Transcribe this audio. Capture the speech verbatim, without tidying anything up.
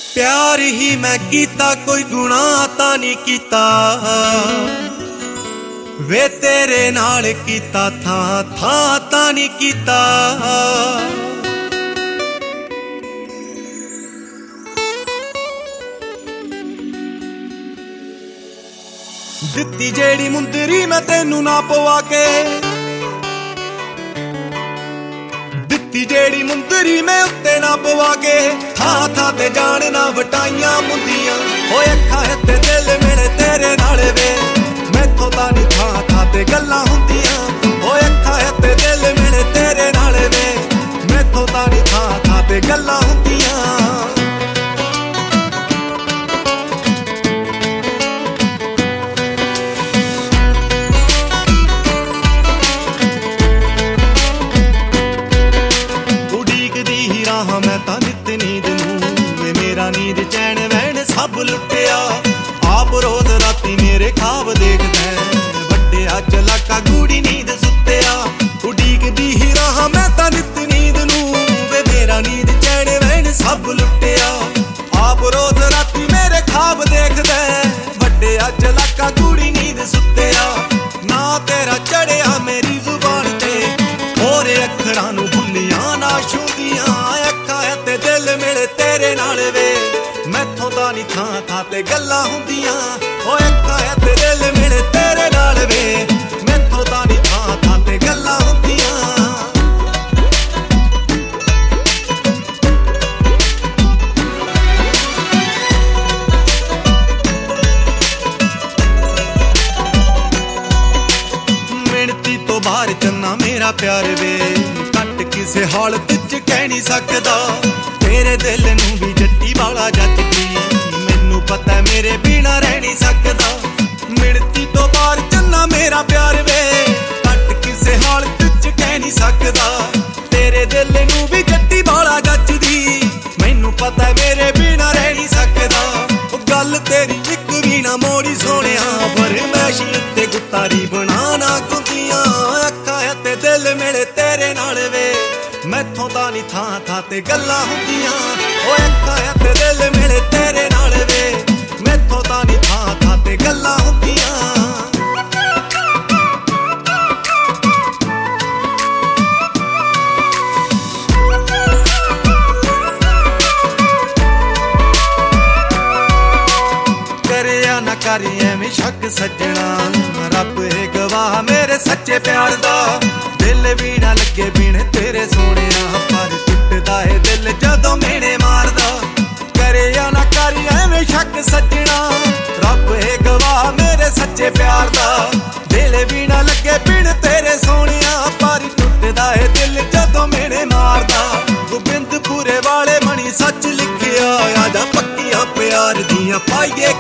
प्यार ही मैं कीता कोई गुनाह तां नहीं कीता वे तेरे नाल कीता थां थां तां नहीं कीता। दित्ती जेड़ी मुंदरी मैं तेनू ना पवा के दित्ती जेड़ी मुंदरी मैं उत्ते ना पवा के थां थां ते जान ना वटाइयां मुंदियां ओए अखां ते दिल मेरे तेरे नाल वे मैथों तां नहीं थां थां ते गल्लां हुंदियां ओए अखां ते दिल मेरे तेरे नाल वे मैथों तां नहीं थां थां ते गल्लां हुंदियां। मैं तां नित नींद नूं वे मेरा नींद चैन वैन सब लुटिया आप रोज राती मेरे ख्वाब देखदा वड्डे अज लाका गूड़ी नींद सुत्तिया उडीकदी ही रहा मैं तां नित नींद नूं वे मेरा नींद चैन वैन सब लुटिया आप रोज राती मेरे ख्वाब देखदा वड्डे अज लाका गूड़ी नींद सुत्तिया ना तेरा चढ़िया मेरी जुबान ते होरे अखरां नूं भुल्लियां ना छूंदियां ते दिल मेरे तेरे नाल वे मैथों तां नहीं थां थां ते गल्लां हुंदियां ओए अखां ते दिल मेरे तेरे नाल वे मैथों तां नहीं थां थां ते गल्लां हुंदियां। मिणती तो बाहर चन्ना मेरा प्यार वे घट किसे हालत च कह नहीं सकदा तेरे दिल नूं भी जट्टी वाला जचदी मैनू पता मेरे बिना रह नहीं सकदा मिणती तो बाहर चन्ना मेरा प्यार वे घट किसे हालत च कह नहीं सकदा तेरे दिल नूं भी जट्टी वाला जचदी मैनू पता मेरे बिना रह नहीं सकदा गल तेरी इक भी ना मोड़ी सोहणिया फरमैशी उत्ते गुत्तारी बनाना कुंदियां अखां ते दिल मेरे तेरे नाल वे मैथों तां नहीं थां थां ते गल्लां हुंदियां ओए अखां ते दिल मेरे तेरे नाल वे मैथों तां नहीं थां थां ते गल्लां हुंदियां। करिया ना करी एवें शक सज्जणा रब है गवाह मेरे सच्चे प्यार दा दिल भी ना लगे बिन तेरे सोहणिया पर टुटदा है दिल जदों मेने मारदा करिया ना करी एवें शक सज्जणा रब है गवाह मेरे सच्चे प्यार दा दिल भी ना लगे बिन तेरे सोहणिया पर टुटदा है दिल जदों मेने मारदा गोबिंदपुरे वाले मणि सच लिखिया आजा पक्कियां प्यार दियां पाइए